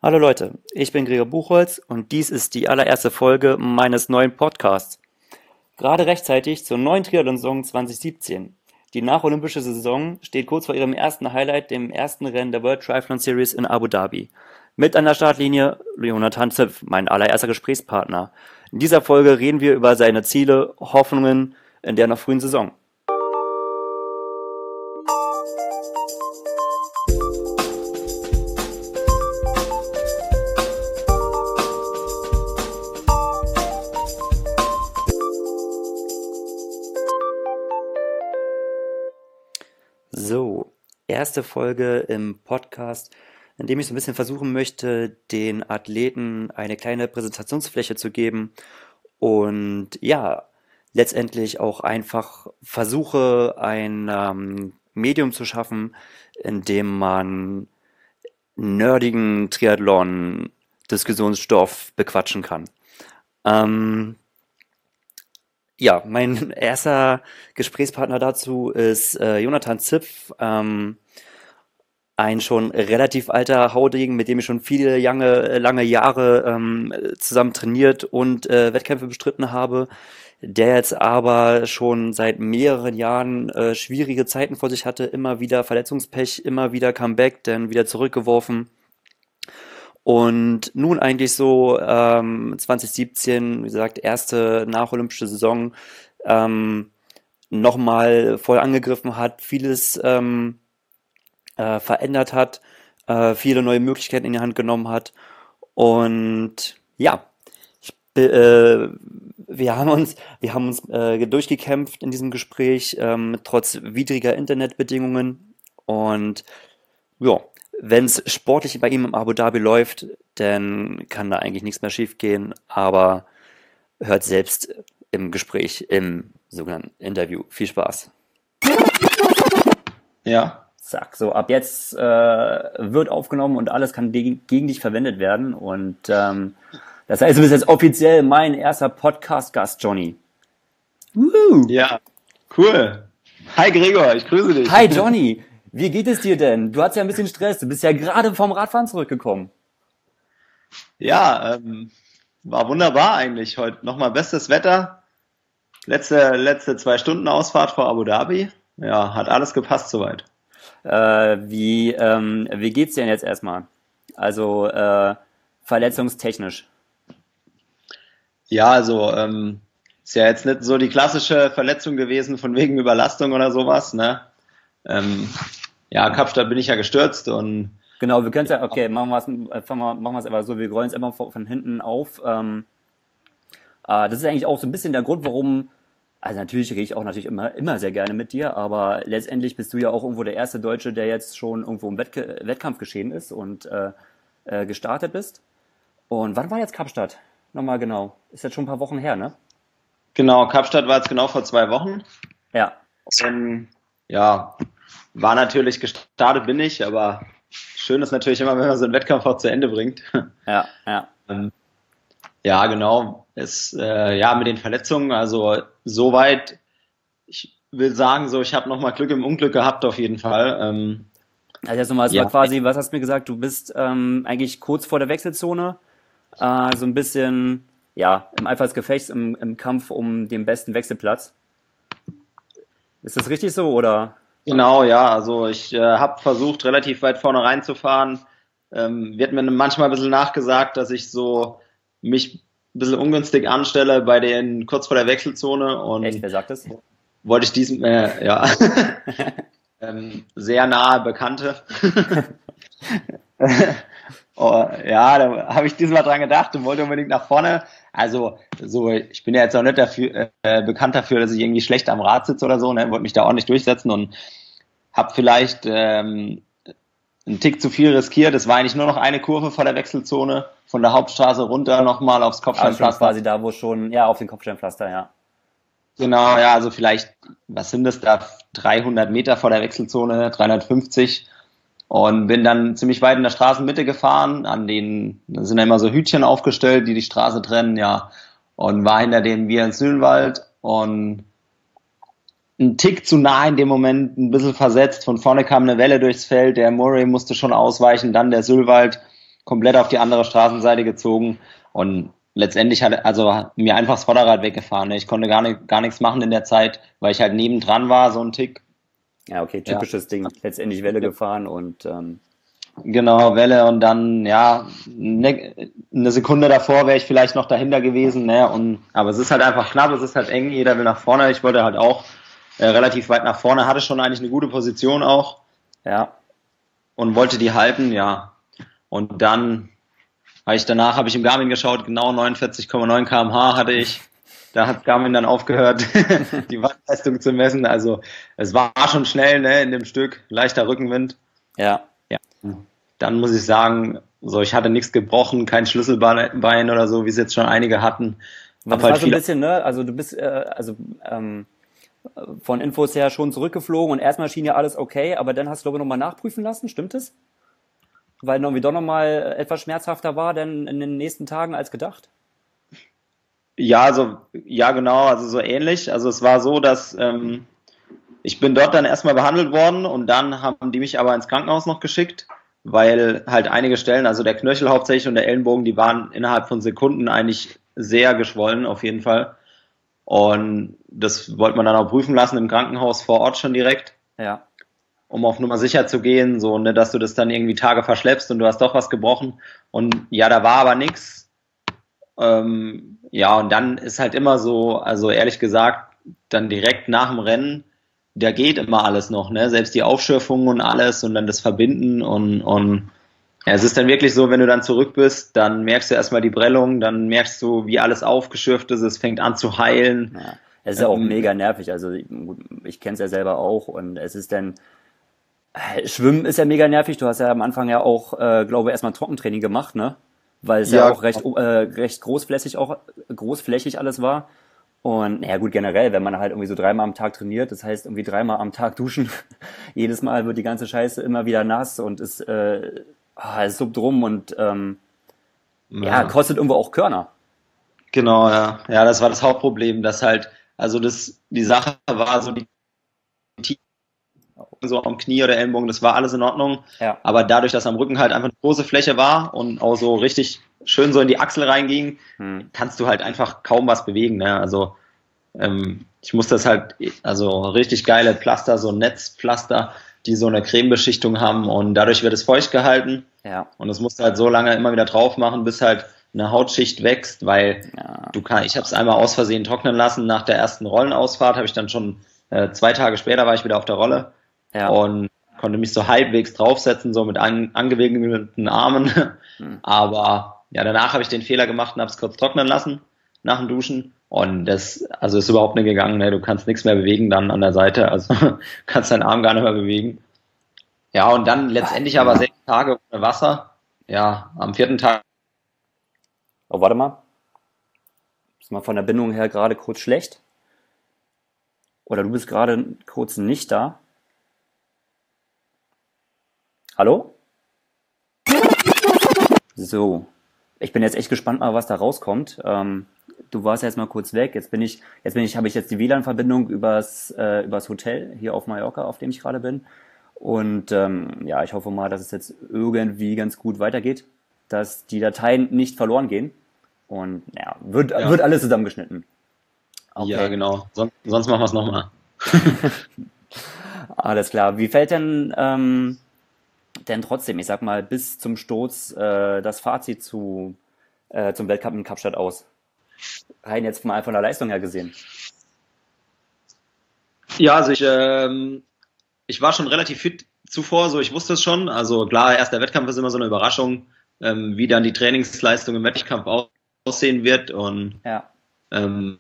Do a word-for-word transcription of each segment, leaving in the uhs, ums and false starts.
Hallo Leute, ich bin Gregor Buchholz und dies ist die allererste Folge meines neuen Podcasts. Gerade rechtzeitig zur neuen Triathlon-Saison zwanzig siebzehn. Die nacholympische Saison steht kurz vor ihrem ersten Highlight, dem ersten Rennen der World Triathlon Series in Abu Dhabi. Mit an der Startlinie Jonathan Zipf, mein allererster Gesprächspartner. In dieser Folge reden wir über seine Ziele, Hoffnungen in der noch frühen Saison. So, erste Folge im Podcast, in dem ich so ein bisschen versuchen möchte, den Athleten eine kleine Präsentationsfläche zu geben und ja, letztendlich auch einfach versuche, ein ähm, Medium zu schaffen, in dem man nerdigen Triathlon-Diskussionsstoff bequatschen kann. Ähm, Ja, mein erster Gesprächspartner dazu ist äh, Jonathan Zipf, ähm, ein schon relativ alter Haudegen, mit dem ich schon viele lange, lange Jahre ähm, zusammen trainiert und äh, Wettkämpfe bestritten habe, der jetzt aber schon seit mehreren Jahren äh, schwierige Zeiten vor sich hatte, immer wieder Verletzungspech, immer wieder Comeback, dann wieder zurückgeworfen. Und nun eigentlich so ähm, zwanzig siebzehn, wie gesagt, erste nacholympische Saison, ähm, nochmal voll angegriffen hat, vieles ähm, äh, verändert hat, äh, viele neue Möglichkeiten in die Hand genommen hat. Und ja, ich, äh, wir haben uns, wir haben uns äh, durchgekämpft in diesem Gespräch, ähm, trotz widriger Internetbedingungen. Und ja, wenn es sportlich bei ihm im Abu Dhabi läuft, dann kann da eigentlich nichts mehr schiefgehen, aber hört selbst im Gespräch, im sogenannten Interview. Viel Spaß. Ja, Zack, so ab jetzt äh, wird aufgenommen und alles kann de- gegen dich verwendet werden. Und ähm, das heißt, du bist jetzt offiziell mein erster Podcast-Gast, Johnny. Woo! ja, cool. Hi Gregor, ich grüße dich. Hi Johnny, wie geht es dir denn? Du hattest ja ein bisschen Stress, du bist ja gerade vom Radfahren zurückgekommen. Ja, ähm, war wunderbar eigentlich heute. Nochmal bestes Wetter. Letzte, letzte zwei Stunden Ausfahrt vor Abu Dhabi. Ja, hat alles gepasst soweit. Äh, wie, ähm, wie geht's dir denn jetzt erstmal? Also äh, verletzungstechnisch. Ja, also ähm, ist ja jetzt nicht so die klassische Verletzung gewesen von wegen Überlastung oder sowas, ne? Ähm, ja, Kapstadt bin ich ja gestürzt und Genau, wir können es ja, okay, machen wir es machen wir es aber so, wir rollen es einfach von, von hinten auf. Ähm, äh, das ist eigentlich auch so ein bisschen der Grund, warum, also natürlich rede ich auch natürlich immer, immer sehr gerne mit dir, aber letztendlich bist du ja auch irgendwo der erste Deutsche, der jetzt schon irgendwo im Wettke Wettkampf geschehen ist und äh, äh, gestartet bist. Und wann war jetzt Kapstadt? Nochmal genau. Ist jetzt schon ein paar Wochen her, ne? genau, Kapstadt war jetzt genau vor zwei Wochen. Ja. Und ja, war natürlich gestartet bin ich, aber schön ist natürlich immer, wenn man so einen Wettkampf auch zu Ende bringt. Ja, ja. Ähm, Ja, genau. Es, äh, ja, mit den Verletzungen, also soweit, ich will sagen, so, ich habe nochmal Glück im Unglück gehabt auf jeden Fall. Ähm, Also jetzt nochmal, es war ja, quasi, was hast du mir gesagt, du bist ähm, eigentlich kurz vor der Wechselzone, äh, so ein bisschen, ja, im Eifer des Gefechts, im, im Kampf um den besten Wechselplatz. Ist das richtig so, oder? genau, ja, also ich äh, habe versucht, relativ weit vorne reinzufahren. Ähm, wird mir manchmal ein bisschen nachgesagt, dass ich so mich ein bisschen ungünstig anstelle bei den kurz vor der Wechselzone Echt, und wer sagt das? wollte ich diesem, äh, ja, ähm, sehr nahe Bekannte. Oh, ja, da habe ich diesmal dran gedacht und wollte unbedingt nach vorne. Also, so, ich bin ja jetzt auch nicht dafür, äh, bekannt dafür, dass ich irgendwie schlecht am Rad sitze oder so, ne, wollte mich da ordentlich durchsetzen und habe vielleicht ähm, einen Tick zu viel riskiert. Es war eigentlich nur noch eine Kurve vor der Wechselzone, von der Hauptstraße runter nochmal aufs Ah, schon Kopfsteinpflaster. quasi da, wo schon, ja, auf den Kopfsteinpflaster, ja. Genau, ja, also vielleicht, was sind das da, dreihundert Meter vor der Wechselzone, dreihundertfünfzig. Und bin dann ziemlich weit in der Straßenmitte gefahren, an denen da sind ja immer so Hütchen aufgestellt, die die Straße trennen, ja. Und war hinter dem wir ins Sühnwald und ein Tick zu nah in dem Moment, ein bisschen versetzt. Von vorne kam eine Welle durchs Feld, der Murray musste schon ausweichen, dann der Sülwald. komplett auf die andere Straßenseite gezogen und letztendlich hat also mir einfach das Vorderrad weggefahren. Ne? Ich konnte gar, nicht, gar nichts machen in der Zeit, weil ich halt nebendran war, so ein Tick. Ja, okay, Ja, typisches Ding. Letztendlich Welle gefahren und ähm, genau, Welle und dann, ja, ne, eine Sekunde davor wäre ich vielleicht noch dahinter gewesen, ne? Und, aber es ist halt einfach knapp, es ist halt eng, jeder will nach vorne. Ich wollte halt auch äh, relativ weit nach vorne, hatte schon eigentlich eine gute Position auch ja, und wollte die halten, ja. Und dann habe ich danach habe ich im Garmin geschaut, genau neunundvierzig Komma neun Kilometer pro Stunde hatte ich. Da hat Garmin dann aufgehört, die Wattleistung zu messen. Also es war schon schnell, ne, in dem Stück, leichter Rückenwind. ja. Ja. Dann muss ich sagen, so ich hatte nichts gebrochen, kein Schlüsselbein oder so, wie es jetzt schon einige hatten. Aber Hab das halt war so ein viel. bisschen, ne? Also du bist, äh, also ähm, von Infos her schon zurückgeflogen und erstmal schien ja alles okay, aber dann hast du, glaube ich, nochmal nachprüfen lassen, stimmt es? Weil irgendwie doch nochmal etwas schmerzhafter war denn in den nächsten Tagen als gedacht? Ja, also ja genau, also so ähnlich. Also es war so, dass ähm, ich bin dort dann erstmal behandelt worden und dann haben die mich aber ins Krankenhaus noch geschickt, weil halt einige Stellen, also der Knöchel hauptsächlich und der Ellenbogen, die waren innerhalb von Sekunden eigentlich sehr geschwollen, auf jeden Fall. Und das wollte man dann auch prüfen lassen im Krankenhaus vor Ort schon direkt, Ja, um auf Nummer sicher zu gehen, so, ne, dass du das dann irgendwie Tage verschleppst und du hast doch was gebrochen. Und ja, da war aber nichts. Ähm, ja, und dann ist halt immer so, also ehrlich gesagt, dann direkt nach dem Rennen, da geht immer alles noch, ne? Selbst die Aufschürfungen und alles und dann das Verbinden und, und ja, es ist dann wirklich so, wenn du dann zurück bist, dann merkst du erstmal die Prellung, dann merkst du, wie alles aufgeschürft ist, es fängt an zu heilen. ja. Es ist ja auch Ähm, mega nervig. Also gut, ich kenne es ja selber auch und es ist dann äh, Schwimmen ist ja mega nervig. Du hast ja am Anfang ja auch, äh, glaube ich, erstmal Trockentraining gemacht, ne? Weil es ja ja, auch recht, äh, recht großflächig auch großflächig alles war. Und naja gut, generell, wenn man halt irgendwie so dreimal am Tag trainiert, das heißt irgendwie dreimal am Tag duschen, jedes Mal wird die ganze Scheiße immer wieder nass und ist, äh, ah, es suppt rum und ähm, ja, ja, kostet irgendwo auch Körner. genau, ja. Ja, das war das Hauptproblem, dass halt, also das, die Sache war so, die so am Knie oder Ellenbogen, das war alles in Ordnung. Ja, Aber dadurch, dass am Rücken halt einfach eine große Fläche war und auch so richtig schön so in die Achsel reinging, hm, kannst du halt einfach kaum was bewegen. Ne? Also ähm, ich muss das halt, also richtig geile Pflaster, so Netzpflaster, die so eine Cremebeschichtung haben und dadurch wird es feucht gehalten ja, und das musst du halt so lange immer wieder drauf machen, bis halt eine Hautschicht wächst, weil ja, du kann, ich habe es einmal aus Versehen trocknen lassen. Nach der ersten Rollenausfahrt habe ich dann schon äh, zwei Tage später war ich wieder auf der Rolle ja, und konnte mich so halbwegs draufsetzen, so mit an, angewinkelten Armen. hm. Aber ja, danach habe ich den Fehler gemacht und habe es kurz trocknen lassen nach dem Duschen. Und das, also ist überhaupt nicht gegangen. Ne? Du kannst nichts mehr bewegen dann an der Seite. Also kannst deinen Arm gar nicht mehr bewegen. Ja, und dann letztendlich aber Ja. sechs Tage ohne Wasser. Ja, am vierten Tag. Oh, warte mal. Ist mal von der Bindung her gerade kurz schlecht. Oder du bist gerade kurz nicht da. Hallo? So. Ich bin jetzt echt gespannt mal, was da rauskommt. Ähm, du warst jetzt mal kurz weg. Jetzt bin ich, jetzt bin ich, habe ich jetzt die W L A N-Verbindung übers, äh, übers Hotel hier auf Mallorca, auf dem ich gerade bin. Und ähm, ja, ich hoffe mal, dass es jetzt irgendwie ganz gut weitergeht, dass die Dateien nicht verloren gehen. Und ja, wird, Ja, wird alles zusammengeschnitten. ja Okay, genau. Son sonst machen wir es nochmal. alles klar. Wie fällt denn ähm, denn trotzdem, ich sag mal, bis zum Sturz äh, das Fazit zu, äh, zum Weltcup in Kapstadt aus? Rein jetzt mal von der Leistung her gesehen. Ja, also ich, ähm, ich war schon relativ fit zuvor, so ich wusste es schon. Also klar, erst der Wettkampf ist immer so eine Überraschung, ähm, wie dann die Trainingsleistung im Wettkampf au- aussehen wird. Und Ja. ähm,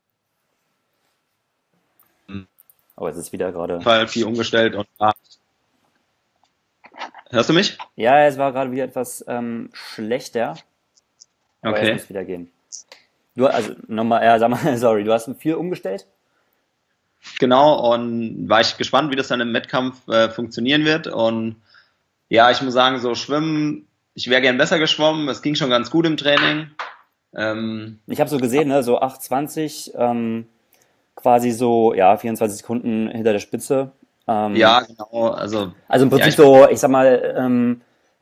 Aber es ist wieder gerade. Fall viel umgestellt und ja. Hörst du mich? Ja, es war gerade wieder etwas ähm, schlechter, aber jetzt Okay. muss wieder gehen. Du, also nochmal, ja, sag mal, sorry, du hast viel umgestellt? Genau, und war ich gespannt, wie das dann im Wettkampf äh, funktionieren wird. Und ja, ich muss sagen, so schwimmen, ich wäre gern besser geschwommen, es ging schon ganz gut im Training. Ähm, Ich habe so gesehen, ne, so acht zwanzig, ähm, quasi so, ja, vierundzwanzig Sekunden hinter der Spitze. Ähm, ja, genau, also also im ja, Prinzip ich, so, ich sag mal, ähm,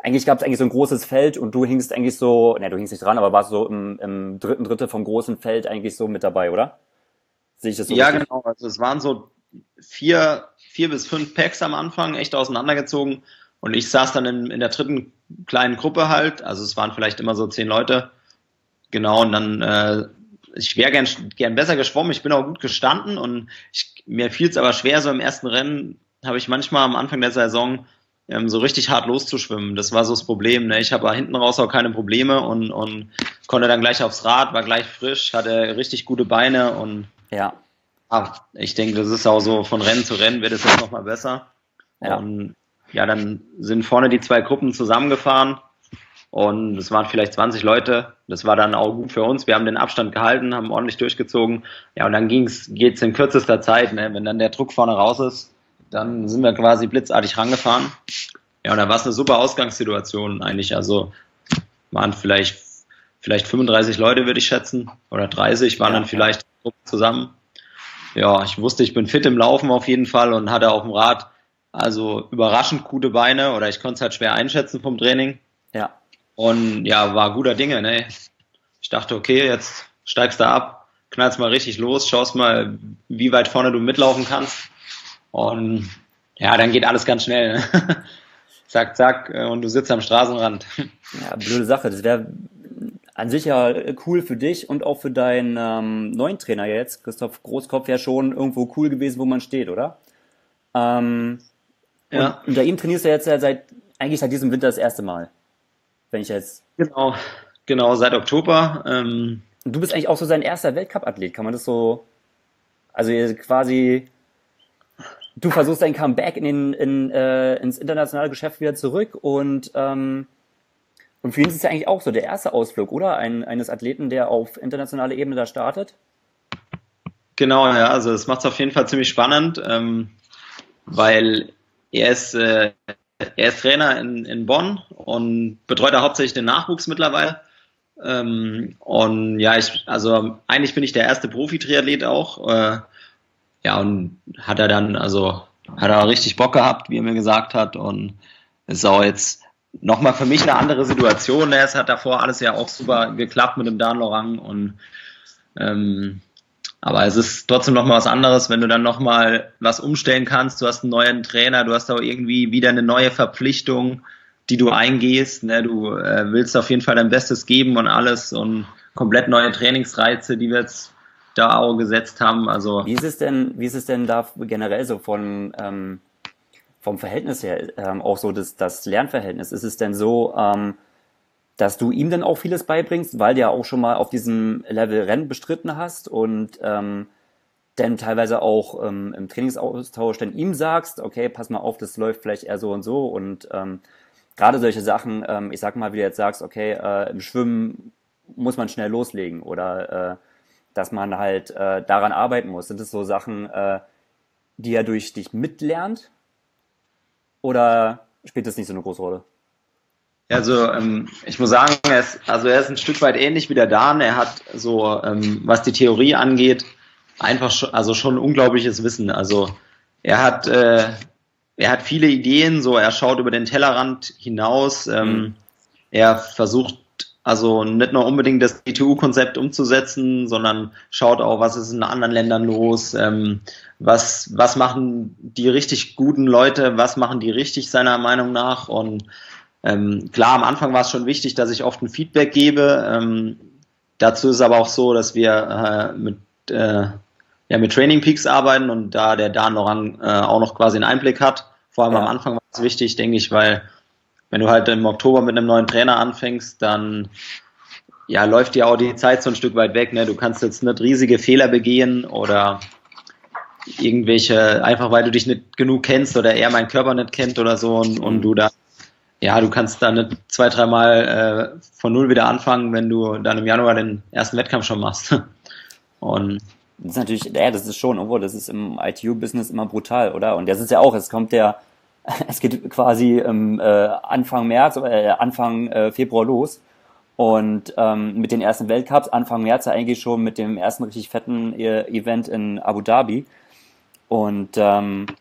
eigentlich gab es eigentlich so ein großes Feld und du hingst eigentlich so, ne, du hingst nicht dran, aber warst so im, im dritten Drittel vom großen Feld eigentlich so mit dabei, oder? Sehe ich das so Ja, richtig? genau. Also es waren so vier, vier bis fünf Packs am Anfang, echt auseinandergezogen. Und ich saß dann in, in der dritten kleinen Gruppe halt. Also es waren vielleicht immer so zehn Leute. Genau, und dann, äh, ich wäre gern, gern besser geschwommen. Ich bin auch gut gestanden und ich, mir fiel es aber schwer, so im ersten Rennen habe ich manchmal am Anfang der Saison ähm, so richtig hart loszuschwimmen. Das war so das Problem. Ne? Ich habe hinten raus auch keine Probleme und, und konnte dann gleich aufs Rad, war gleich frisch, hatte richtig gute Beine und Ja, ah, ich denke, das ist auch so, von Rennen zu Rennen wird es jetzt nochmal besser. ja, Und ja, dann sind vorne die zwei Gruppen zusammengefahren und es waren vielleicht zwanzig Leute. Das war dann auch gut für uns. Wir haben den Abstand gehalten, haben ordentlich durchgezogen. Ja, und dann ging's, geht's in kürzester Zeit, ne? Wenn dann der Druck vorne raus ist, dann sind wir quasi blitzartig rangefahren. Ja, und da war es eine super Ausgangssituation eigentlich. Also waren vielleicht, vielleicht fünfunddreißig Leute, würde ich schätzen, oder dreißig waren ja, dann ja. vielleicht zusammen. Ja, ich wusste, ich bin fit im Laufen auf jeden Fall und hatte auf dem Rad also überraschend gute Beine oder ich konnte es halt schwer einschätzen vom Training. Ja. Und ja, war guter Dinge, ne? Ich dachte, okay, jetzt steigst du ab, knallst mal richtig los, schaust mal, wie weit vorne du mitlaufen kannst. Und ja, dann geht alles ganz schnell. Ne? Zack, zack, und du sitzt am Straßenrand. Ja, blöde Sache. Das wäre an sich ja cool für dich und auch für deinen ähm, neuen Trainer jetzt, Christoph Großkopf, ja schon irgendwo cool gewesen, wo man steht, oder? Ähm, und Ja, unter ihm trainierst du jetzt ja seit, eigentlich seit diesem Winter das erste Mal, wenn ich jetzt. genau, genau, seit Oktober. Ähm, Und du bist eigentlich auch so sein erster Weltcup-Athlet, kann man das so, also ihr quasi, du versuchst dein Comeback in den, in, äh, ins internationale Geschäft wieder zurück und, ähm, und für ihn ist es ja eigentlich auch so der erste Ausflug, oder? Ein, eines Athleten, der auf internationaler Ebene da startet. genau, ja, also es macht es auf jeden Fall ziemlich spannend, ähm, weil er ist, äh, er ist Trainer in, in Bonn und betreut da hauptsächlich den Nachwuchs mittlerweile. Ähm, und ja, ich, also eigentlich bin ich der erste Profi-Triathlet auch. Äh, ja, und hat er dann, also hat er richtig Bock gehabt, wie er mir gesagt hat. Und ist auch jetzt nochmal für mich eine andere Situation. Es hat davor alles ja auch super geklappt mit dem Dan Lorang und ähm, aber es ist trotzdem nochmal was anderes, wenn du dann nochmal was umstellen kannst. Du hast einen neuen Trainer, du hast auch irgendwie wieder eine neue Verpflichtung, die du eingehst. Ne? Du äh, willst auf jeden Fall dein Bestes geben und alles und komplett neue Trainingsreize, die wir jetzt da auch gesetzt haben. Also Wie ist es denn, wie ist es denn da generell so von, ähm, vom Verhältnis her, ähm, auch so das, das Lernverhältnis? Ist es denn so, ähm, dass du ihm dann auch vieles beibringst, weil du ja auch schon mal auf diesem Level Rennen bestritten hast und ähm, dann teilweise auch ähm, im Trainingsaustausch dann ihm sagst, okay, pass mal auf, das läuft vielleicht eher so und so und ähm, gerade solche Sachen, ähm, ich sag mal, wie du jetzt sagst, okay, äh, im Schwimmen muss man schnell loslegen oder äh, dass man halt äh, daran arbeiten muss. Sind das so Sachen, äh, die er durch dich mitlernt oder spielt das nicht so eine große Rolle? Also ähm, ich muss sagen, er ist, also er ist ein Stück weit ähnlich wie der Dan. Er hat so, ähm, was die Theorie angeht, einfach schon, also schon unglaubliches Wissen. Also er hat, äh, er hat viele Ideen, so er schaut über den Tellerrand hinaus. Hm. Ähm, er versucht also nicht nur unbedingt das E T U-Konzept umzusetzen, sondern schaut auch, was ist in anderen Ländern los, ähm, was, was machen die richtig guten Leute, was machen die richtig seiner Meinung nach und ähm, klar, am Anfang war es schon wichtig, dass ich oft ein Feedback gebe. Ähm, dazu ist es aber auch so, dass wir äh, mit, äh, ja, mit Training Peaks arbeiten und da der Dan Lorang äh, auch noch quasi einen Einblick hat. Vor allem am Ja, Anfang war es wichtig, denke ich, weil wenn du halt im Oktober mit einem neuen Trainer anfängst, dann ja, läuft dir auch die Zeit so ein Stück weit weg. Ne? Du kannst jetzt nicht riesige Fehler begehen oder irgendwelche, einfach weil du dich nicht genug kennst oder er meinen Körper nicht kennt oder so und, und hm. du da ja, du kannst da nicht zwei, dreimal äh, von null wieder anfangen, wenn du dann im Januar den ersten Wettkampf schon machst. Und Das ist natürlich, ja, das ist schon, obwohl, das ist im I T U-Business immer brutal, oder? Und das ist ja auch, es kommt der, es geht quasi im äh, Anfang März, äh, Anfang äh, Februar los. Und ähm, mit den ersten Weltcups, Anfang März ja eigentlich schon mit dem ersten richtig fetten äh, Event in Abu Dhabi. Und ähm,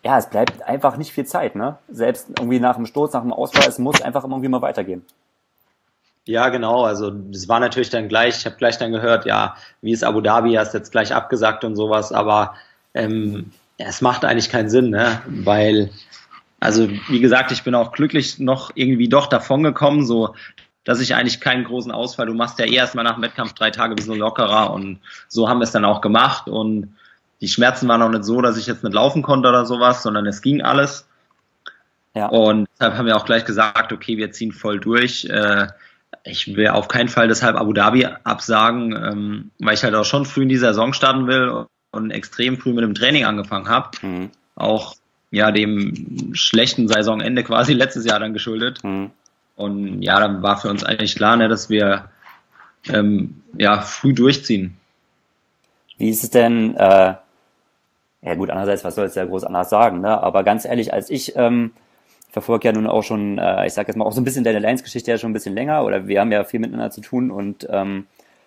ja, es bleibt einfach nicht viel Zeit, ne? Selbst irgendwie nach dem Sturz, nach dem Ausfall, es muss einfach irgendwie mal weitergehen. Ja, genau. Also es war natürlich dann gleich, ich habe gleich dann gehört, ja, wie ist Abu Dhabi, hast jetzt gleich abgesagt und sowas, aber ähm, ja, es macht eigentlich keinen Sinn, ne? Weil, also wie gesagt, ich bin auch glücklich noch irgendwie doch davon gekommen, so dass ich eigentlich keinen großen Ausfall, du machst ja eh erstmal nach dem Wettkampf drei Tage ein bisschen lockerer und so haben wir es dann auch gemacht und die Schmerzen waren auch nicht so, dass ich jetzt nicht laufen konnte oder sowas, sondern es ging alles. Ja. Und deshalb haben wir auch gleich gesagt, okay, wir ziehen voll durch. Äh, ich will auf keinen Fall deshalb Abu Dhabi absagen, ähm, weil ich halt auch schon früh in die Saison starten will und extrem früh mit dem Training angefangen habe. Mhm. Auch ja dem schlechten Saisonende quasi letztes Jahr dann geschuldet. Mhm. Und ja, dann war für uns eigentlich klar, ne, dass wir ähm, ja früh durchziehen. Wie ist es denn, äh, ja gut, andererseits, was soll ich ja groß anders sagen, ne? Aber ganz ehrlich, als ich, ähm, ich verfolge ja nun auch schon, äh, ich sag jetzt mal auch so ein bisschen deine Lions-Geschichte ja schon ein bisschen länger, oder wir haben ja viel miteinander zu tun und ähm,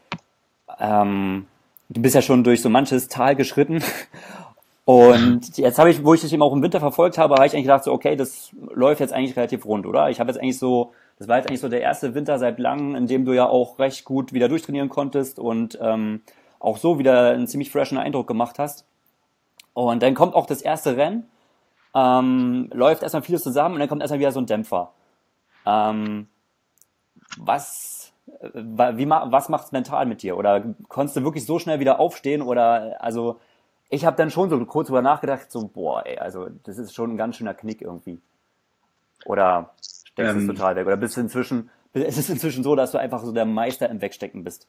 ähm, du bist ja schon durch so manches Tal geschritten. Und jetzt habe ich, wo ich dich eben auch im Winter verfolgt habe, habe ich eigentlich gedacht, so, okay, das läuft jetzt eigentlich relativ rund, oder? Ich habe jetzt eigentlich so, das war jetzt eigentlich so der erste Winter seit langem, in dem du ja auch recht gut wieder durchtrainieren konntest und ähm, auch so wieder einen ziemlich freshen Eindruck gemacht hast. Und dann kommt auch das erste Rennen, ähm, läuft erstmal vieles zusammen und dann kommt erstmal wieder so ein Dämpfer. Ähm, was, äh, wie, ma- was macht's mental mit dir? Oder konntest du wirklich so schnell wieder aufstehen? Oder, also, ich habe dann schon so kurz drüber nachgedacht, so, boah, ey, also, das ist schon ein ganz schöner Knick irgendwie. Oder steckst du es Ähm, total weg? Oder bist du inzwischen, ist es inzwischen so, dass du einfach so der Meister im Wegstecken bist?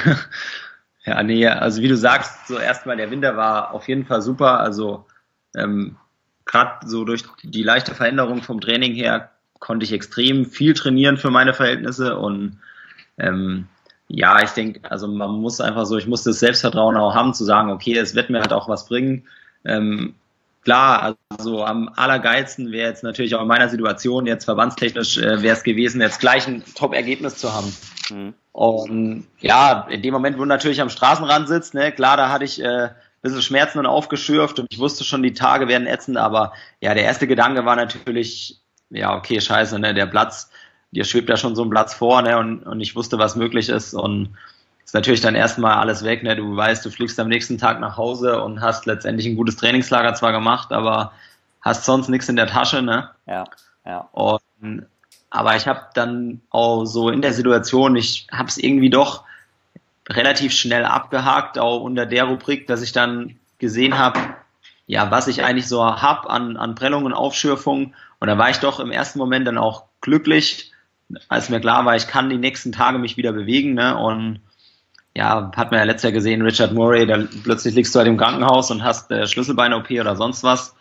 Ja, nee, also wie du sagst, so erstmal der Winter war auf jeden Fall super. Also ähm, gerade so durch die leichte Veränderung vom Training her konnte ich extrem viel trainieren für meine Verhältnisse und ähm, ja, ich denke, also man muss einfach so, ich musste das Selbstvertrauen auch haben, zu sagen, okay, es wird mir halt auch was bringen. Ähm, klar, also am allergeilsten wäre jetzt natürlich auch in meiner Situation, jetzt verbandstechnisch, äh, wäre es gewesen, jetzt gleich ein Top-Ergebnis zu haben. Mhm. Und ja, in dem Moment, wo du natürlich am Straßenrand sitzt, ne, klar, da hatte ich äh, ein bisschen Schmerzen und aufgeschürft und ich wusste schon, die Tage werden ätzend, aber ja, der erste Gedanke war natürlich, ja, okay, scheiße, ne, der Platz, dir schwebt ja schon so ein Platz vor, ne, und, und ich wusste, was möglich ist und ist natürlich dann erstmal alles weg, ne, du weißt, du fliegst am nächsten Tag nach Hause und hast letztendlich ein gutes Trainingslager zwar gemacht, aber hast sonst nichts in der Tasche, ne. Ja, ja. Und aber ich habe dann auch so in der Situation, ich habe es irgendwie doch relativ schnell abgehakt, auch unter der Rubrik, dass ich dann gesehen habe, ja, was ich eigentlich so hab an, an Prellungen und Aufschürfungen. Und da war ich doch im ersten Moment dann auch glücklich, als mir klar war, ich kann die nächsten Tage mich wieder bewegen. Ne? Und ja, hat man ja letztes Jahr gesehen, Richard Murray, da plötzlich liegst du halt im Krankenhaus und hast äh, Schlüsselbein-O P oder sonst was.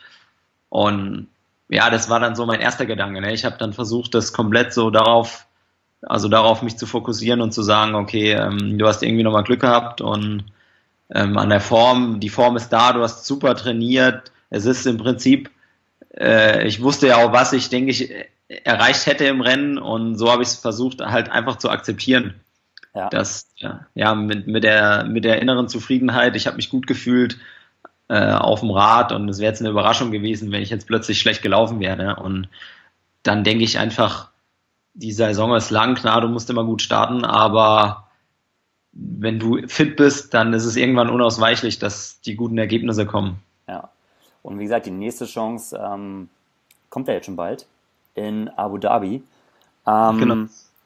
Und ja, das war dann so mein erster Gedanke. Ne? Ich habe dann versucht, das komplett so darauf, also darauf mich zu fokussieren und zu sagen, okay, ähm, du hast irgendwie nochmal Glück gehabt und ähm, an der Form, die Form ist da, du hast super trainiert. Es ist im Prinzip, äh, ich wusste ja auch, was ich, denke ich, erreicht hätte im Rennen und so habe ich es versucht, halt einfach zu akzeptieren. Ja. Das, ja, ja mit, mit, der, mit der inneren Zufriedenheit, ich habe mich gut gefühlt, äh, auf dem Rad und es wäre jetzt eine Überraschung gewesen, wenn ich jetzt plötzlich schlecht gelaufen wäre. Ne? Und dann denke ich einfach, die Saison ist lang, klar, du musst immer gut starten, aber wenn du fit bist, dann ist es irgendwann unausweichlich, dass die guten Ergebnisse kommen. Ja. Und wie gesagt, die nächste Chance ähm, kommt ja jetzt schon bald in Abu Dhabi. Ähm, Genau.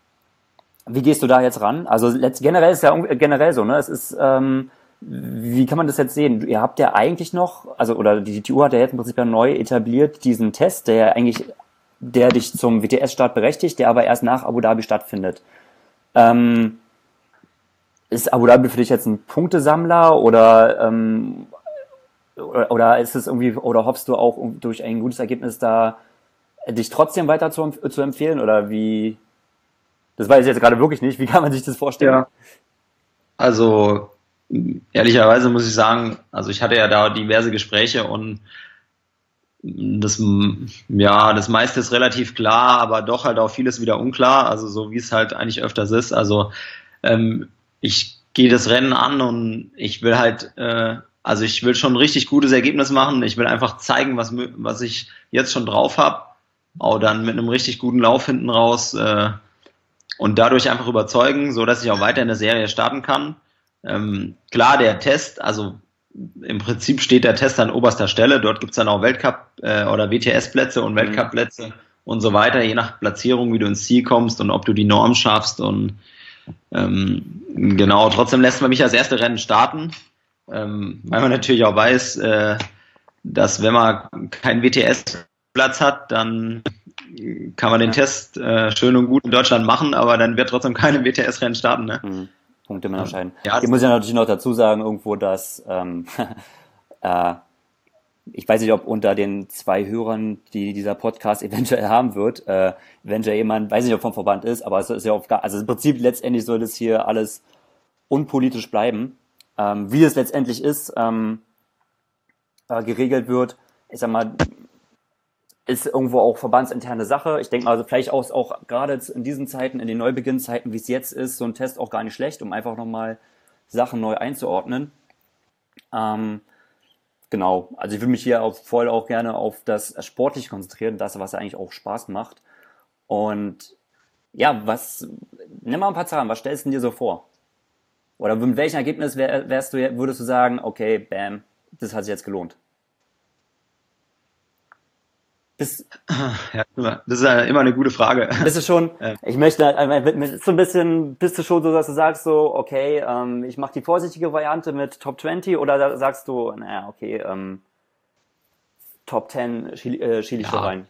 Wie gehst du da jetzt ran? Also letzt, generell ist ja un- generell so, ne? Es ist, ähm, wie kann man das jetzt sehen? Ihr habt ja eigentlich noch, also oder die T U hat ja jetzt im Prinzip ja neu etabliert diesen Test, der ja eigentlich, der dich zum W T S-Start berechtigt, der aber erst nach Abu Dhabi stattfindet. Ähm, ist Abu Dhabi für dich jetzt ein Punktesammler oder ähm, oder, oder ist es irgendwie oder hoffst du auch durch ein gutes Ergebnis da dich trotzdem weiter zu, zu empfehlen oder wie? Das weiß ich jetzt gerade wirklich nicht. Wie kann man sich das vorstellen? Ja. Also ehrlicherweise muss ich sagen, also ich hatte ja da diverse Gespräche und das, ja, das meiste ist relativ klar, aber doch halt auch vieles wieder unklar, also so wie es halt eigentlich öfters ist. Also ähm, ich gehe das Rennen an und ich will halt äh, Also ich will schon ein richtig gutes Ergebnis machen. Ich will einfach zeigen, was, was ich jetzt schon drauf habe. Auch dann mit einem richtig guten Lauf hinten raus äh, und dadurch einfach überzeugen, so dass ich auch weiter in der Serie starten kann. Ähm, klar, der Test, also im Prinzip steht der Test an oberster Stelle. Dort gibt's dann auch Weltcup äh, oder W T S-Plätze und Weltcup-Plätze und so weiter, je nach Platzierung, wie du ins Ziel kommst und ob du die Norm schaffst. Und ähm, genau, trotzdem lässt man mich als erste Rennen starten, ähm, weil man natürlich auch weiß, äh, dass wenn man keinen W T S-Platz hat, dann kann man den Ja. Test äh, schön und gut in Deutschland machen, aber dann wird trotzdem keine W T S-Rennen starten. Ne? Mhm. Punkte mehr entscheiden. Ja, Hier muss ich natürlich noch dazu sagen, irgendwo, dass ähm, äh, ich weiß nicht, ob unter den zwei Hörern, die dieser Podcast eventuell haben wird, äh, eventuell jemand, weiß nicht, ob vom Verband ist, aber es ist ja auf gar, also im Prinzip letztendlich soll das hier alles unpolitisch bleiben. Ähm, wie es letztendlich ist, ähm, äh, geregelt wird, ich sag mal, ist irgendwo auch verbandsinterne Sache. Ich denke mal, also vielleicht auch, auch gerade in diesen Zeiten, in den Neubeginnzeiten, wie es jetzt ist, so ein Test auch gar nicht schlecht, um einfach nochmal Sachen neu einzuordnen. Ähm, genau, also ich will mich hier auch voll auch gerne auf das Sportliche konzentrieren, das, was eigentlich auch Spaß macht. Und ja, was, nimm mal ein paar Zahlen, was stellst du dir so vor? Oder mit welchem Ergebnis wär, wärst du, würdest du sagen, okay, bam, das hat sich jetzt gelohnt? Bist, Ja, das ist ja immer eine gute Frage. bist du schon, Ähm, ich möchte, äh, so ein bisschen, bist du schon so, dass du sagst so, okay, ähm, ich mache die vorsichtige Variante mit Top zwanzig oder sagst du, naja, okay, ähm, Top zehn schiel, äh, schiel ich da ja, rein?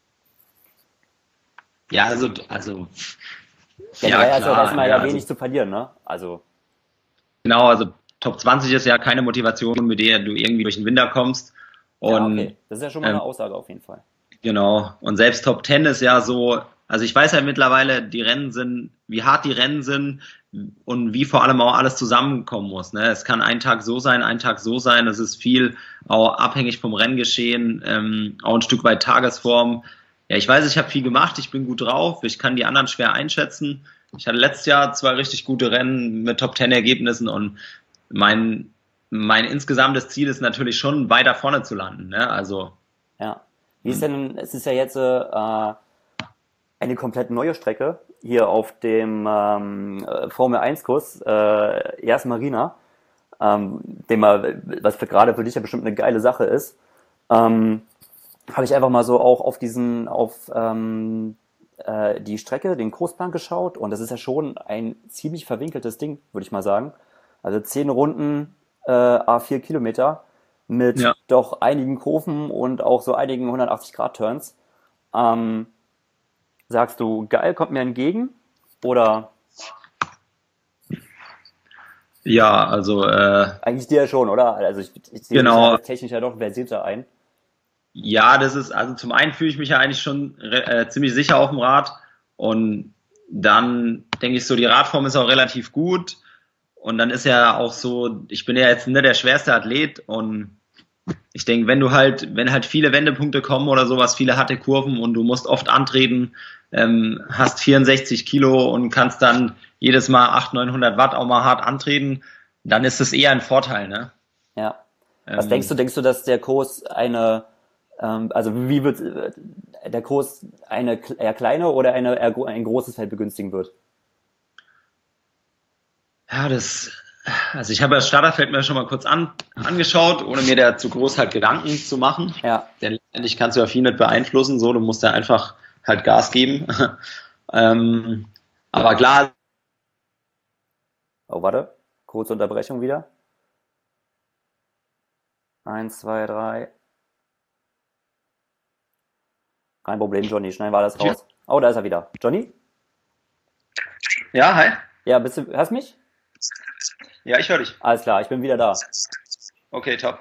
ja, also, also, ja, Generell hast du ja klar, erstmal ja, ja also, wenig zu verlieren, ne? Also, genau, also Top zwanzig ist ja keine Motivation, mit der du irgendwie durch den Winter kommst. ja, okay. Und Das ist ja schon mal eine ähm, Aussage auf jeden Fall. genau. Und selbst Top zehn ist ja so, also ich weiß ja mittlerweile, die Rennen sind, wie hart die Rennen sind und wie vor allem auch alles zusammenkommen muss. Ne? Es kann ein Tag so sein, ein Tag so sein. Es ist viel auch abhängig vom Renngeschehen, ähm, auch ein Stück weit Tagesform. Ja, ich weiß, ich habe viel gemacht, ich bin gut drauf, ich kann die anderen schwer einschätzen. Ich hatte letztes Jahr zwei richtig gute Rennen mit Top zehn Ergebnissen und mein, mein insgesamtes Ziel ist natürlich schon weiter vorne zu landen. Ne? Also, Ja. Wie ist denn, es ist ja jetzt äh, eine komplett neue Strecke hier auf dem ähm, äh, Formel eins Kurs, äh, Yas Marina, ähm, dem mal, was für, gerade für dich ja bestimmt eine geile Sache ist, ähm, habe ich einfach mal so auch auf diesen, auf ähm, äh, die Strecke, den Kursplan geschaut und das ist ja schon ein ziemlich verwinkeltes Ding, würde ich mal sagen. Also zehn Runden, äh, à vier Kilometer mit ja. doch einigen Kurven und auch so einigen hundertachtzig Grad Turns. Ähm, sagst du, geil, kommt mir entgegen? Oder Ja, also äh, eigentlich dir ja schon, oder? Also ich, ich sehe dich ja genau. als technisch ja doch versierter ein. Ja, das ist, also zum einen fühle ich mich ja eigentlich schon äh, ziemlich sicher auf dem Rad und dann denke ich so, die Radform ist auch relativ gut und dann ist ja auch so, ich bin ja jetzt nicht der schwerste Athlet und ich denke, wenn du halt, wenn halt viele Wendepunkte kommen oder sowas, viele harte Kurven und du musst oft antreten, ähm, hast vierundsechzig Kilo und kannst dann jedes Mal achthundert, neunhundert Watt auch mal hart antreten, dann ist das eher ein Vorteil, ne? Ja. Was denkst Ähm, du? Denkst du, dass der Kurs eine, ähm, also wie wird äh, der Kurs eine kle- eher kleine oder eine eher gro- ein großes Feld begünstigen wird? ja, das, also ich habe das Starterfeld mir schon mal kurz an, angeschaut, ohne mir da zu groß halt Gedanken zu machen. Ja. Denn letztendlich kannst du ja viel nicht beeinflussen, so, du musst ja einfach halt Gas geben. ähm, aber klar, Oh, warte. Kurze Unterbrechung wieder. Eins, zwei, drei. Kein Problem, Johnny. Schneiden wir alles raus. Oh, da ist er wieder. Johnny? ja, hi. Ja, bist du, hörst mich? Ja, ich höre dich. Alles klar, ich bin wieder da. Okay, top.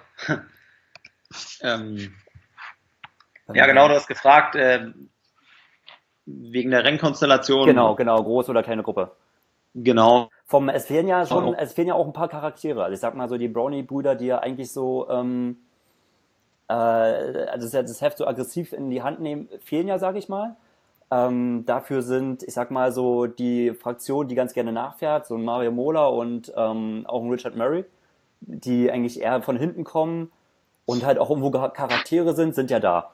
ähm, ja, genau, du hast gefragt, äh, wegen der Rennkonstellation. Genau, genau, große oder kleine Gruppe. Genau. Vom, es fehlen ja schon, Oh, es fehlen ja auch ein paar Charaktere. Also ich sag mal so, die Brownie-Brüder, die ja eigentlich so, ähm, äh, also das, das Heft so aggressiv in die Hand nehmen, fehlen ja, sag ich mal. Ähm, dafür sind, ich sag mal so, die Fraktion, die ganz gerne nachfährt, so ein Mario Mola und ähm, auch ein Richard Murray, die eigentlich eher von hinten kommen und halt auch irgendwo Charaktere sind, sind ja da.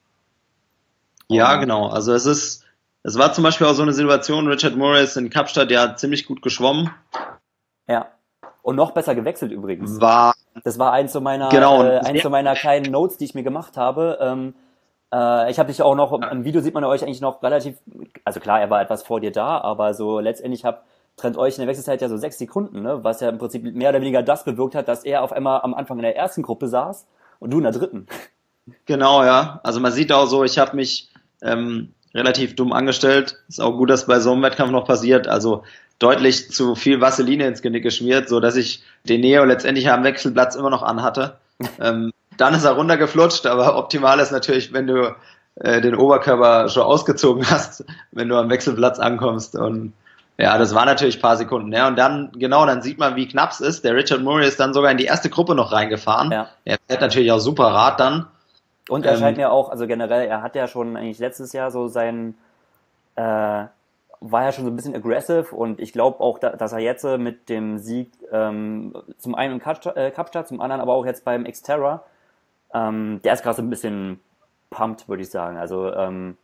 Ja, Und genau. Also es ist, es war zum Beispiel auch so eine Situation, Richard Morris in Kapstadt, der hat ziemlich gut geschwommen, ja. Und noch besser gewechselt übrigens. war, Das war eins so meiner, genau, und äh, eins sehr, so meiner kleinen Notes, die ich mir gemacht habe. Ähm, äh, ich habe dich auch noch, im Video sieht man euch eigentlich noch relativ, also klar, er war etwas vor dir da, aber so letztendlich hab, trennt euch in der Wechselzeit ja so sechs Sekunden, ne? Was ja im Prinzip mehr oder weniger das bewirkt hat, dass er auf einmal am Anfang in der ersten Gruppe saß und du in der dritten. genau, ja. Also man sieht auch so, ich habe mich ähm, relativ dumm angestellt. Ist auch gut, dass bei so einem Wettkampf noch passiert. Also deutlich zu viel Vaseline ins Genick geschmiert, so dass ich den Neo letztendlich am Wechselplatz immer noch anhatte. Ähm, dann ist er runtergeflutscht, aber optimal ist natürlich, wenn du äh, den Oberkörper schon ausgezogen hast, wenn du am Wechselplatz ankommst. Und ja, das war natürlich ein paar Sekunden. Ja, und dann, genau, dann sieht man, wie knapp es ist. Der Richard Murray ist dann sogar in die erste Gruppe noch reingefahren. Ja. Er fährt natürlich auch super Rad dann. Und er scheint Ähm, mir auch, also generell, er hat ja schon eigentlich letztes Jahr so sein, äh, war ja schon so ein bisschen aggressive und ich glaube auch, da, dass er jetzt äh, mit dem Sieg ähm, zum einen in Kapstadt, äh, Kapstadt, zum anderen aber auch jetzt beim Xterra, ähm, der ist gerade so ein bisschen pumped, würde ich sagen. Also ähm,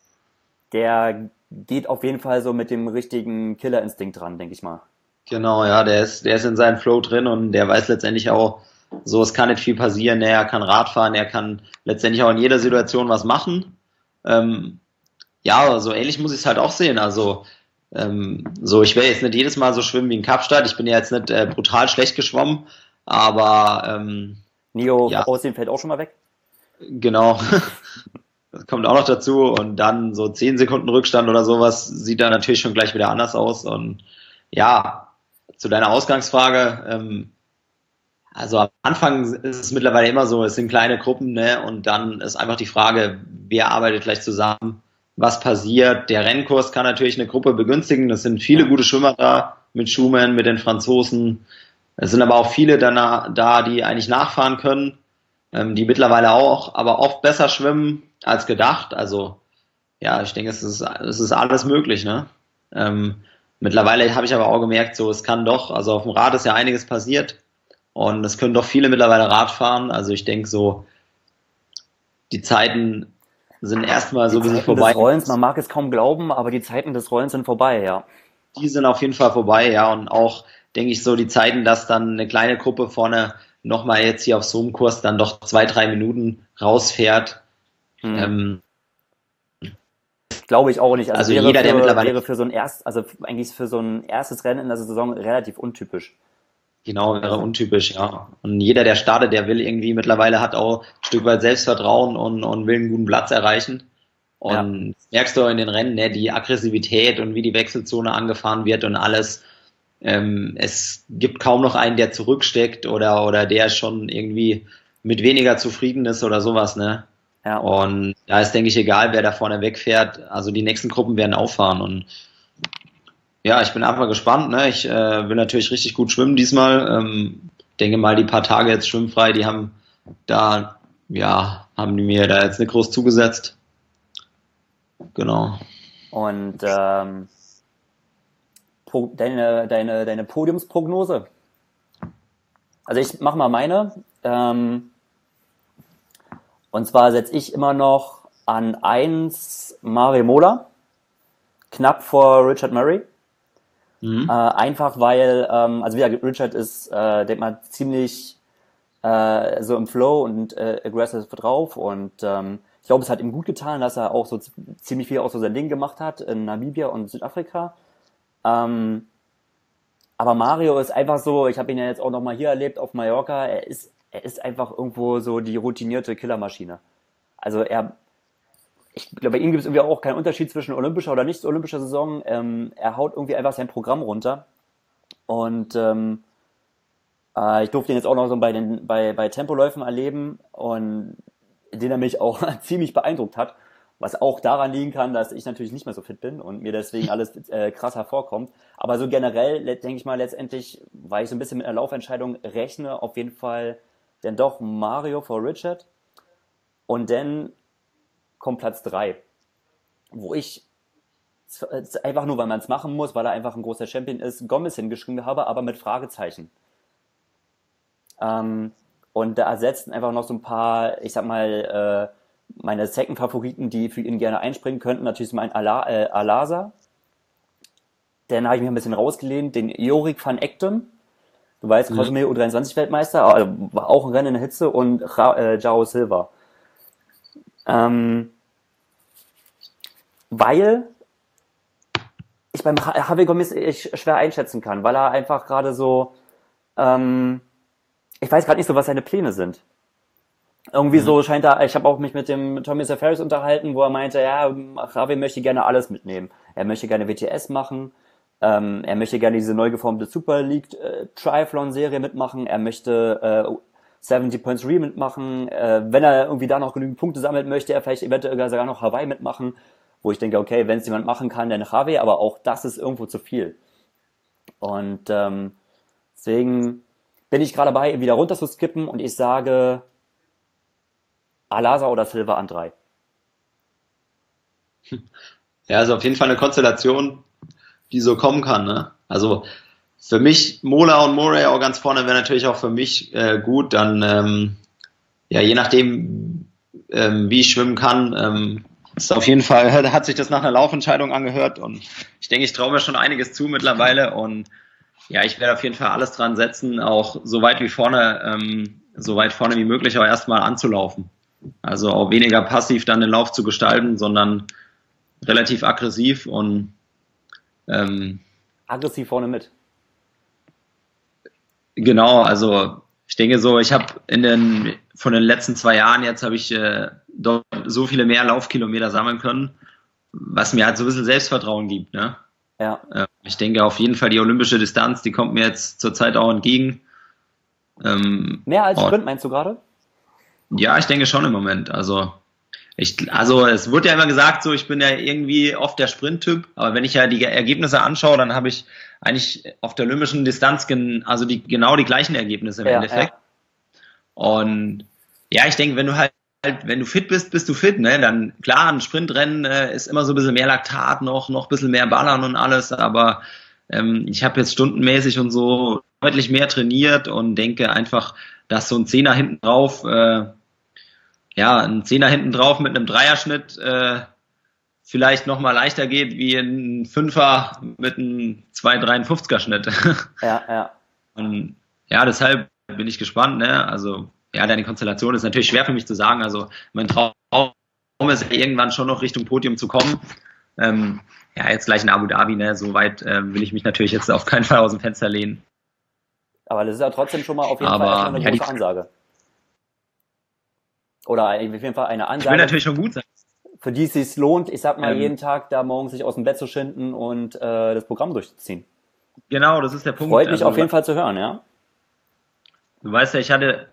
der geht auf jeden Fall so mit dem richtigen Killerinstinkt dran, denke ich mal. Genau, ja, der ist, der ist in seinem Flow drin und der weiß letztendlich auch, so, es kann nicht viel passieren. Er kann Rad fahren, er kann letztendlich auch in jeder Situation was machen. Ähm, ja, so ähnlich muss ich es halt auch sehen. Also, ähm, so, ich werde jetzt nicht jedes Mal so schwimmen wie in Kapstadt. Ich bin ja jetzt nicht äh, brutal schlecht geschwommen, aber ähm, Neo ja, aus dem fällt auch schon mal weg. genau. Das kommt auch noch dazu und dann so zehn Sekunden Rückstand oder sowas sieht dann natürlich schon gleich wieder anders aus. Und ja, zu deiner Ausgangsfrage, ähm, also am Anfang ist es mittlerweile immer so, es sind kleine Gruppen, ne? Und dann ist einfach die Frage, wer arbeitet gleich zusammen, was passiert. Der Rennkurs kann natürlich eine Gruppe begünstigen. Es sind viele Ja, gute Schwimmer da, mit Schumann, mit den Franzosen. Es sind aber auch viele danach, da, die eigentlich nachfahren können, ähm, die mittlerweile auch, aber oft besser schwimmen als gedacht. Also ja, ich denke, es ist, es ist alles möglich, ne? Ähm, mittlerweile habe ich aber auch gemerkt, so es kann doch, also auf dem Rad ist ja einiges passiert. Und es können doch viele mittlerweile Rad fahren. Also ich denke so, die Zeiten sind erstmal die so ein bisschen Zeiten vorbei. des Rollens, man mag es kaum glauben, aber die Zeiten des Rollens sind vorbei, ja. Die sind auf jeden Fall vorbei, ja. Und auch, denke ich, so die Zeiten, dass dann eine kleine Gruppe vorne nochmal jetzt hier auf so einem Kurs dann doch zwei, drei Minuten rausfährt. Hm. Ähm, Glaube ich auch nicht. Also, also wäre jeder, der für, mittlerweile wäre für so ein erst, also eigentlich für so ein erstes Rennen in der Saison relativ untypisch. genau wäre Also, untypisch, ja. Und jeder, der startet, der will irgendwie mittlerweile hat auch ein Stück weit Selbstvertrauen und, und will einen guten Platz erreichen. ja, Und das merkst du in den Rennen, ne, die Aggressivität und wie die Wechselzone angefahren wird und alles. Ähm, es gibt kaum noch einen, der zurücksteckt oder, oder der schon irgendwie mit weniger zufrieden ist oder sowas, ne? ja. Und da ist, denke ich, egal, wer da vorne wegfährt. Also die nächsten Gruppen werden auffahren. Und ja, ich bin einfach gespannt, ne? Ich äh, will natürlich richtig gut schwimmen diesmal. Ähm, denke mal, die paar Tage jetzt schwimmfrei, die haben da, ja, haben die mir da jetzt nicht groß zugesetzt. Genau. Und ähm, Pro, deine, deine, deine Podiumsprognose. Also ich mache mal meine. Ähm, und zwar setze ich immer noch an eins Mario Mola, knapp vor Richard Murray. Äh, Mhm. einfach weil, ähm, also wie gesagt, Richard ist, äh, denke mal, ziemlich äh, so im Flow und äh, aggressive drauf und ähm, ich glaube, es hat ihm gut getan, dass er auch so z- ziemlich viel auch so sein Ding gemacht hat in Namibia und Südafrika. Ähm, aber Mario ist einfach so, ich habe ihn ja jetzt auch nochmal hier erlebt auf Mallorca, er ist, er ist einfach irgendwo so die routinierte Killermaschine. Also er, ich glaube, bei ihm gibt es irgendwie auch keinen Unterschied zwischen olympischer oder nicht olympischer Saison. Ähm, er haut irgendwie einfach sein Programm runter und ähm, Äh, ich durfte ihn jetzt auch noch so bei den bei, bei Tempoläufen erleben und den er mich auch ziemlich beeindruckt hat, was auch daran liegen kann, dass ich natürlich nicht mehr so fit bin und mir deswegen alles äh, krass hervorkommt. Aber so generell le- denke ich mal letztendlich, weil ich so ein bisschen mit einer Laufentscheidung rechne, auf jeden Fall dann doch Mario vor Richard und dann kommt Platz drei, wo ich z- äh, einfach nur, weil man es machen muss, weil er einfach ein großer Champion ist, Gomez hingeschrieben habe, aber mit Fragezeichen. Ähm, und da ersetzen einfach noch so ein paar, ich sag mal, äh, meine Second-Favoriten, die für ihn gerne einspringen könnten. Natürlich ist mein Ala, äh, Alasa. Dann habe ich mich ein bisschen rausgelehnt. Den Jorik van Ektem. Du weißt, Mhm. Cosme U dreiundzwanzig-Weltmeister, also war auch ein Rennen in der Hitze. Und Ra äh, Jao Silva. Ähm, weil ich beim Javi Gomez ich schwer einschätzen kann, weil er einfach gerade so, ähm, ich weiß gerade nicht so, was seine Pläne sind. Irgendwie Mhm. so scheint er, ich habe auch mich mit dem Tommy Safaris unterhalten, wo er meinte, ja, Javi möchte gerne alles mitnehmen. Er möchte gerne W T S machen, ähm, er möchte gerne diese neu geformte Super League äh, Triathlon Serie mitmachen, er möchte äh, siebzig Points Re mitmachen, äh, wenn er irgendwie da noch genügend Punkte sammelt, möchte er vielleicht eventuell sogar noch Hawaii mitmachen, wo ich denke, okay, wenn es jemand machen kann, dann Javi, aber auch das ist irgendwo zu viel. Und ähm, deswegen bin ich gerade dabei, ihn wieder runter zu skippen und ich sage Alasa oder Silva an drei. Ja, also auf jeden Fall eine Konstellation, die so kommen kann. Ne? Also für mich, Mola und Murray auch ganz vorne wäre natürlich auch für mich äh, gut. Dann, ähm, ja, je nachdem, ähm, wie ich schwimmen kann, ähm, ist auf jeden Fall, hat sich das nach einer Laufentscheidung angehört. Und ich denke, ich traue mir schon einiges zu mittlerweile. Und ja, ich werde auf jeden Fall alles dran setzen, auch so weit wie vorne, ähm, so weit vorne wie möglich auch erstmal anzulaufen. Also auch weniger passiv dann den Lauf zu gestalten, sondern relativ aggressiv und ähm, Aggressiv vorne mit. genau, also ich denke so, ich habe in den von den letzten zwei Jahren jetzt habe ich äh, dort so viele mehr Laufkilometer sammeln können, was mir halt so ein bisschen Selbstvertrauen gibt. Ne? Ja. Äh, ich denke auf jeden Fall die olympische Distanz, die kommt mir jetzt zurzeit auch entgegen. Ähm, Mehr als und Sprint meinst du gerade? ja, ich denke schon im Moment. Also ich, also es wird ja immer gesagt, so ich bin ja irgendwie oft der Sprinttyp, aber wenn ich ja die Ergebnisse anschaue, dann habe ich eigentlich auf der olympischen Distanz gen, also die, genau die gleichen Ergebnisse im Ja, Endeffekt. ja. Und ja, ich denke, wenn du halt, wenn du fit bist, bist du fit, ne? Dann klar, ein Sprintrennen äh, ist immer so ein bisschen mehr Laktat noch, noch ein bisschen mehr Ballern und alles, aber ähm, ich habe jetzt stundenmäßig und so deutlich mehr trainiert und denke einfach, dass so ein Zehner hinten drauf, äh, ja, ein Zehner hinten drauf mit einem Dreierschnitt äh, vielleicht nochmal leichter geht wie ein Fünfer mit einem zwei Komma dreiundfünfziger Schnitt. Ja, ja. Und ja, deshalb bin ich gespannt. Ne? Also, ja, deine Konstellation ist natürlich schwer für mich zu sagen. Also, mein Traum ist ja irgendwann schon noch Richtung Podium zu kommen. Ähm, ja, jetzt gleich in Abu Dhabi, ne? So weit ähm, will ich mich natürlich jetzt auf keinen Fall aus dem Fenster lehnen. Aber das ist ja trotzdem schon mal auf jeden Fall erstmal Aber eine ja, die, große Ansage. Oder auf jeden Fall eine ich will Ansage, natürlich schon gut sein. für die es sich lohnt, ich sag mal, Ähm, jeden Tag da morgens sich aus dem Bett zu schinden und äh, das Programm durchzuziehen. genau, das ist der Punkt. Freut mich Also, auf jeden Fall zu hören, ja. du weißt ja, ich hatte,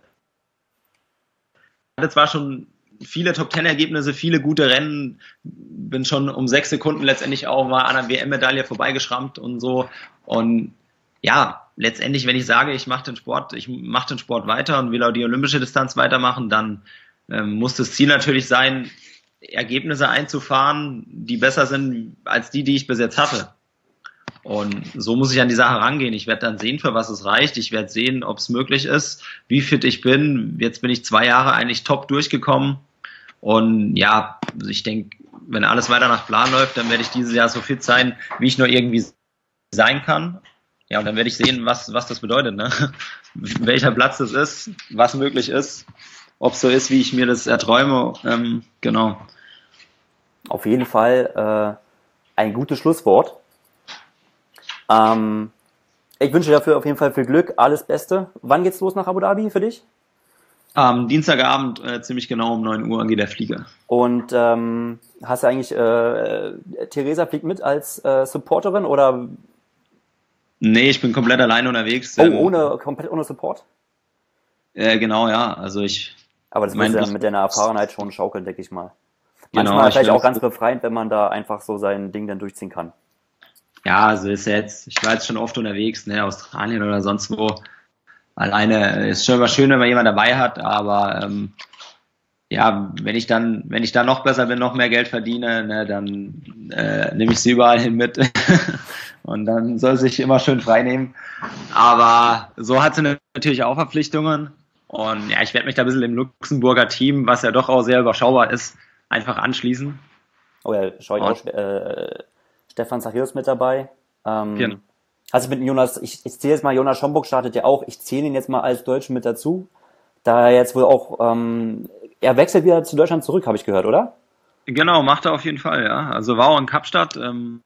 hatte zwar schon viele Top-Ten-Ergebnisse, viele gute Rennen, bin schon um sechs Sekunden letztendlich auch mal an einer W M-Medaille vorbeigeschrammt und so. Und ja, letztendlich, wenn ich sage, ich mache den Sport, ich mache den Sport weiter und will auch die olympische Distanz weitermachen, dann ähm, muss das Ziel natürlich sein, Ergebnisse einzufahren, die besser sind als die, die ich bis jetzt hatte. Und so muss ich an die Sache rangehen. Ich werde dann sehen, für was es reicht. Ich werde sehen, ob es möglich ist, wie fit ich bin. Jetzt bin ich zwei Jahre eigentlich top durchgekommen. Und ja, ich denke, wenn alles weiter nach Plan läuft, dann werde ich dieses Jahr so fit sein, wie ich nur irgendwie sein kann. Ja, und dann werde ich sehen, was, was das bedeutet, ne? Welcher Platz das ist, was möglich ist, ob es so ist, wie ich mir das erträume. Ähm, genau. Auf jeden Fall äh, ein gutes Schlusswort. Ähm, ich wünsche dafür auf jeden Fall viel Glück, alles Beste. Wann geht's los nach Abu Dhabi für dich? Am Dienstagabend, äh, ziemlich genau um neun Uhr, geht der Flieger. Und ähm, hast du eigentlich, äh, Theresa fliegt mit als äh, Supporterin oder Nee, ich bin komplett alleine unterwegs. oh, Ähm, ohne, komplett ohne Support? äh, genau, ja. Also ich, Aber das mein, wirst du ich, dann mit deiner Erfahrenheit schon schaukeln, denke ich mal. genau, Manchmal ich vielleicht will, auch ganz befreiend, wenn man da einfach so sein Ding dann durchziehen kann. ja, also ist jetzt, ich war jetzt schon oft unterwegs, ne, Australien oder sonst wo. Alleine ist schon immer schön, wenn man jemanden dabei hat, aber ähm, ja, wenn ich dann, wenn ich dann noch besser bin, noch mehr Geld verdiene, ne, dann äh, nehme ich sie überall hin mit. und dann soll sie sich immer schön frei nehmen. Aber so hat sie natürlich auch Verpflichtungen. Und ja, ich werde mich da ein bisschen im Luxemburger Team, was ja doch auch sehr überschaubar ist, einfach anschließen. Oh ja, schau ich Und, auch. Äh, Stefan Zacharias mit dabei. genau. Ähm, hast du mit Jonas, ich, ich zähle jetzt mal, Jonas Schomburg startet ja auch, ich zähle ihn jetzt mal als Deutschen mit dazu. Da er jetzt wohl auch, ähm, er wechselt wieder zu Deutschland zurück, habe ich gehört, oder? Genau, macht er auf jeden Fall, ja. Also war auch in Kapstadt. Ähm,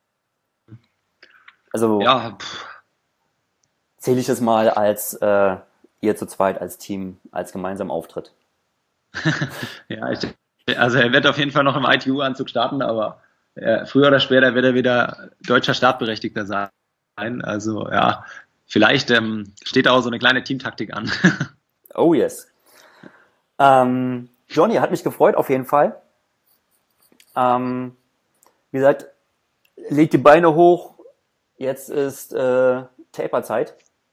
Also ja, pff, zähle ich es mal als äh, ihr zu zweit als Team, als gemeinsam Auftritt. ja, ich, also er wird auf jeden Fall noch im I T U-Anzug starten, aber äh, früher oder später wird er wieder deutscher Startberechtigter sein. Also ja, vielleicht ähm, steht da auch so eine kleine Teamtaktik an. Oh yes. Ähm, Johnny, hat mich gefreut auf jeden Fall. Ähm, wie gesagt, leg die Beine hoch. Jetzt ist äh, Taperzeit.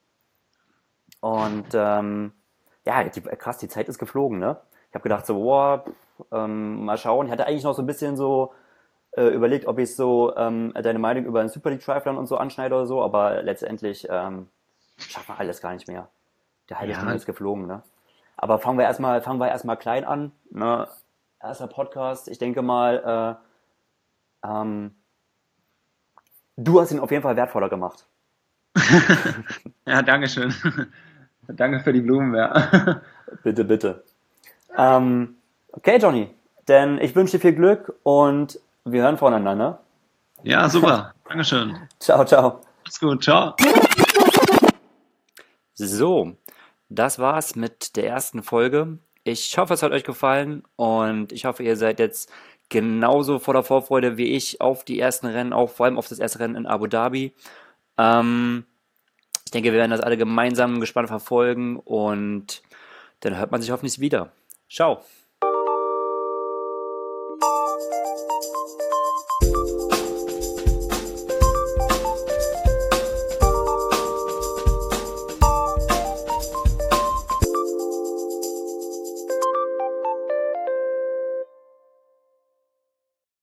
Und ähm, ja, die, krass, die Zeit ist geflogen, ne? Ich habe gedacht so, boah, pff, ähm, mal schauen. Ich hatte eigentlich noch so ein bisschen so äh, überlegt, ob ich so ähm, deine Meinung über den Super League Triathlon und so anschneide oder so, aber letztendlich ähm, schaffen wir alles gar nicht mehr. Der halbe Stunde Ja, ist geflogen, ne? Aber fangen wir erstmal, fangen wir erstmal klein an, ne? Erster Podcast, ich denke mal, äh, ähm, du hast ihn auf jeden Fall wertvoller gemacht. ja, danke schön. Danke für die Blumen, ja. Bitte, bitte. Ähm, okay, Johnny, denn ich wünsche dir viel Glück und wir hören voneinander. Ja, super. Dankeschön. Ciao, ciao. Mach's gut. Ciao. So, das war's mit der ersten Folge. Ich hoffe, es hat euch gefallen und ich hoffe, ihr seid jetzt genauso voller Vorfreude wie ich auf die ersten Rennen, auch vor allem auf das erste Rennen in Abu Dhabi. Ähm, ich denke, wir werden das alle gemeinsam gespannt verfolgen und dann hört man sich hoffentlich wieder. Ciao.